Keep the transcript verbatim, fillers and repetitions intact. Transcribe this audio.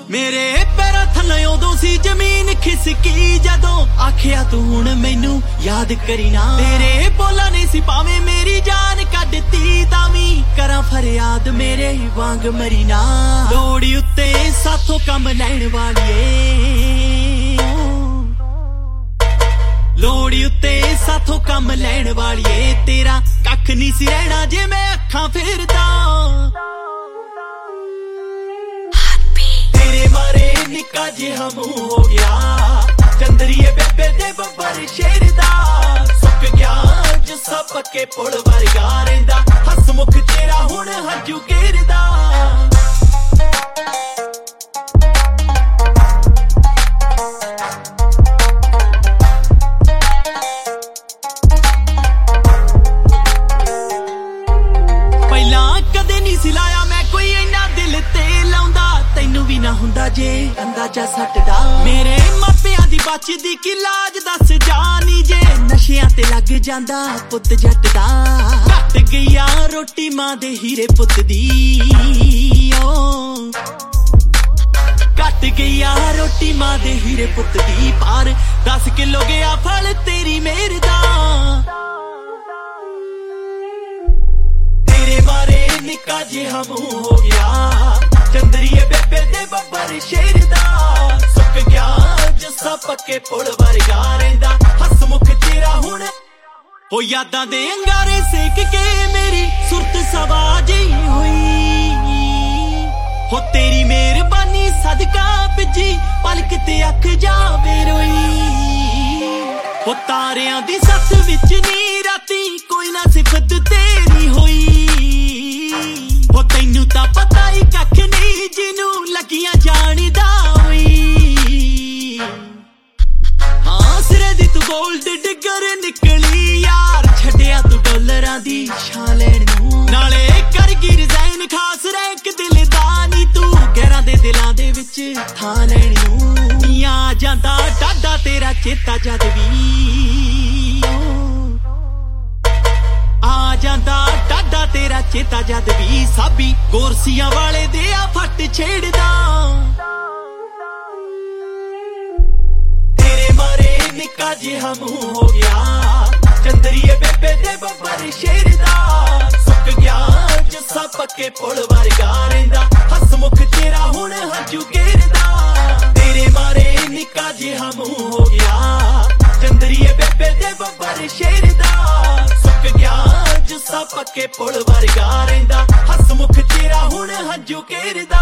मेरे पैरां थल्ले उदों सी जमीन खिसकी जदों आखिया तू हुण मैनू याद करी ना। तेरे बोलां ने सी भावें मेरी जान कड्डती तां वी करां फरियाद मेरे वांग मरी ना। लोड़ी उत्ते साथों कम लैण वालीए, लोड़ी उत्ते साथों कम लैण वालीए, तेरा कख नहीं सी रहना जे मैं अखां फेरदा। तेरे मारे निक्का जिहा मुंह हो गया, चंदरिए बेबे दे बब्बर शेर दा। सुक गया जस्सा पक्के पुल वर्गा रहिंदा, हसमुख तेरा हुण हंजू घेरदा। जे अंदाजा सटदा मेरे मापियां दी बचदी की लाज दस जानी, जे नशियां ते लग जांदा पुत जट दा। घट गईया रोटी मां दे हीरे पुत दी, ओ घट गईया रोटी मां दे हीरे पुत दी। पार दस किलो गया फल तेरी मेहर दा। तेरे मारे निक्का जिहा मुंह हो गया, चंदरिए बेबे दे बब्बर शेर दा। सुक गया जस्सा पक्के पुल वर्गा रहिंदा, हसमुख तेरा हुण हो यादां दे अंगारे सेक के मेरी सुरत सवा जई होई। हो तेरी मेहरबानी सदका पिजी पलक ते अख जावे रोई। हो तारियां दी सस विच नी राती कोई ना सिफत तेरी होई। हो तैनू तां पता ही कख नहीं जिनू लगियां जाणदा होई। हाँ सिरे दी तू गोल्ड डिगर निकली यार, छड्डिया तू डॉलरां दी छां लैण नूं। नाले करगी रिजाइन खास रैंक दिलदानी, तू गैरां दे दिलां दे विच थां लैण नूं। आ जांदा डाडा तेरा चेता जद वी, आ जांदा डाडा तेरा चेता जद भी। साबी गोरसियां वाले दे आ फट छेड़दा। तेरे मारे निक्का जिहा मुंह हो गया, चंदरिए बेबे दे बब्बर शेर दा। सुक गया जस्सा पक्के पुल वर्गा रहिंदा, हसमुख तेरा हुण हंजू घेरदा। तेरे मारे निक्का जिहा मुंह हो गया, चंदरिए बेबे दे बब्बर शेर दा। सुक गया जस्सा पक्के पुल वर्गा रहिंदा, हसमुख तेरा हुण हंजू घेरदा।